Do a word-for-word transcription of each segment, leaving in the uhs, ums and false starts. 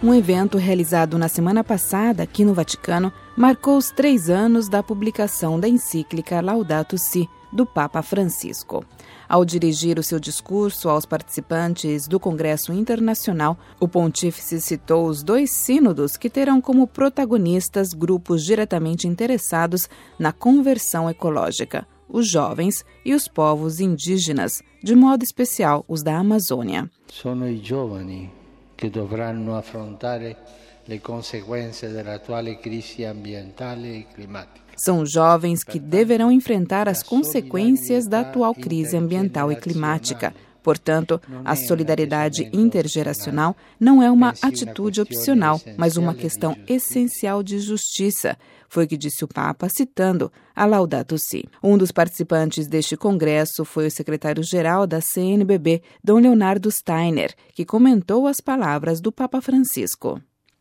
Um evento realizado na semana passada aqui no Vaticano marcou os três anos da publicação da encíclica Laudato Si, do Papa Francisco. Ao dirigir o seu discurso aos participantes do Congresso Internacional, o pontífice citou os dois sínodos que terão como protagonistas grupos diretamente interessados na conversão ecológica, os jovens e os povos indígenas, de modo especial os da Amazônia. Sono i giovani che dovranno affrontare le conseguenze dell'attuale crisi ambientale e climatica. São os jovens que deverão enfrentar as consequências da atual crise ambiental e climática. Portanto, a solidariedade intergeracional não é uma atitude opcional, mas uma questão essencial de justiça, foi o que disse o Papa, citando a Laudato Si. Um dos participantes deste congresso foi o secretário-geral da C N B B, Dom Leonardo Steiner, que comentou as palavras do Papa Francisco.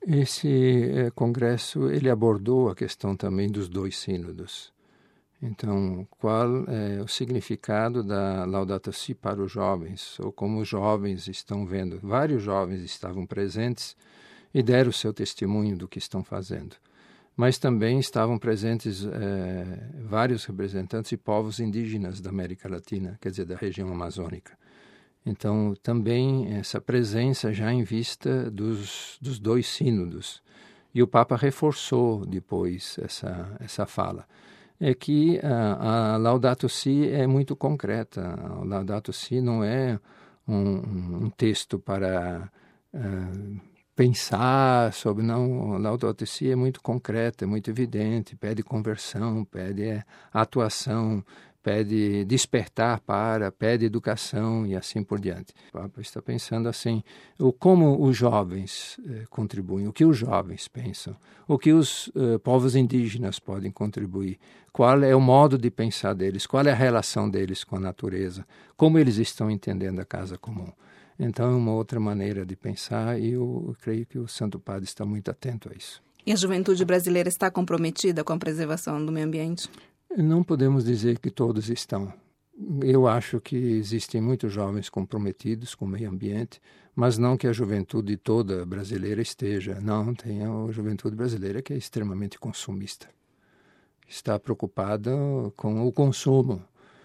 Esse eh, congresso ele abordou a questão também dos dois sínodos. Então, qual é o significado da Laudato Si para os jovens, ou como os jovens estão vendo? Vários jovens estavam presentes e deram o seu testemunho do que estão fazendo. Mas também estavam presentes eh, vários representantes de povos indígenas da América Latina, quer dizer, da região amazônica. Então, também essa presença já em vista dos, dos dois sínodos. E o Papa reforçou depois essa, essa fala. É que a, a Laudato Si é muito concreta. A Laudato Si não é um, um texto para uh, pensar sobre, não. A Laudato Si é muito concreta, é muito evidente, pede conversão, pede é, atuação, pede despertar para, pede educação e assim por diante. O Papa está pensando assim, o, como os jovens eh, contribuem, o que os jovens pensam, o que os eh, povos indígenas podem contribuir, qual é o modo de pensar deles, qual é a relação deles com a natureza, como eles estão entendendo a casa comum. Então é uma outra maneira de pensar e eu, eu creio que o Santo Padre está muito atento a isso. E a juventude brasileira está comprometida com a preservação do meio ambiente? Não podemos dizer que todos estão. Eu acho que existem muitos jovens comprometidos com o meio ambiente, mas não que a juventude toda brasileira esteja. Não, tem a juventude brasileira que é extremamente consumista. Está preocupada com o consumo,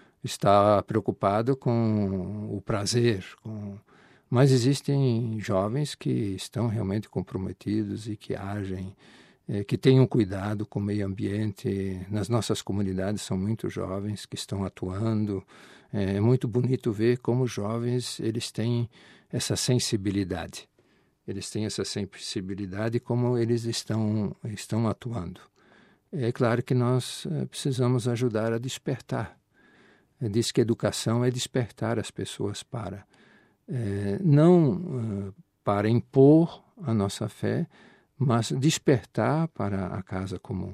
está preocupada com o prazer. Com... Mas existem jovens que estão realmente comprometidos e que agem, que tenham cuidado com o meio ambiente. Nas nossas comunidades são muitos jovens que estão atuando. É muito bonito ver como os jovens eles têm essa sensibilidade. Eles têm essa sensibilidade como eles estão, estão atuando. É claro que nós precisamos ajudar a despertar. Diz que educação é despertar as pessoas para. É, não para impor a nossa fé, mas despertar para a casa comum.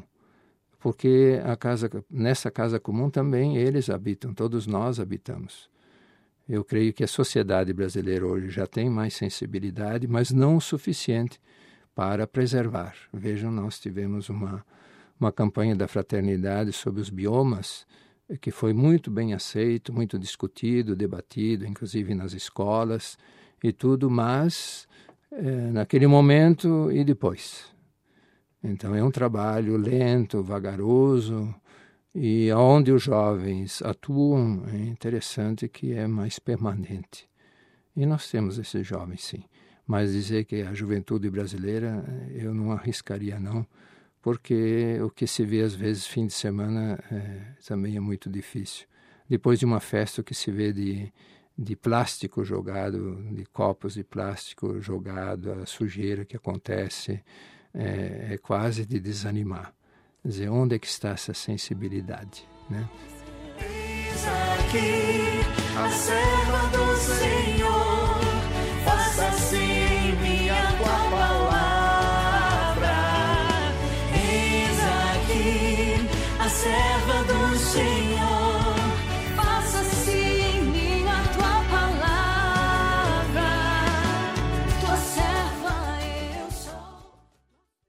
Porque a casa, nessa casa comum também eles habitam, todos nós habitamos. Eu creio que a sociedade brasileira hoje já tem mais sensibilidade, mas não o suficiente para preservar. Vejam, nós tivemos uma, uma campanha da fraternidade sobre os biomas, que foi muito bem aceito, muito discutido, debatido, inclusive nas escolas e tudo, mas... É, naquele momento e depois. Então é um trabalho lento, vagaroso, e onde os jovens atuam é interessante que é mais permanente. E nós temos esses jovens, sim. Mas dizer que a juventude brasileira eu não arriscaria não, porque o que se vê às vezes fim de semana é, também é muito difícil. Depois de uma festa que se vê de... de plástico jogado, de copos de plástico jogado, a sujeira que acontece, é, é quase de desanimar. Quer dizer, onde é que está essa sensibilidade, né? Eis aqui a serva do Senhor, faça-se em mim a tua palavra. Eis aqui a serva do Senhor.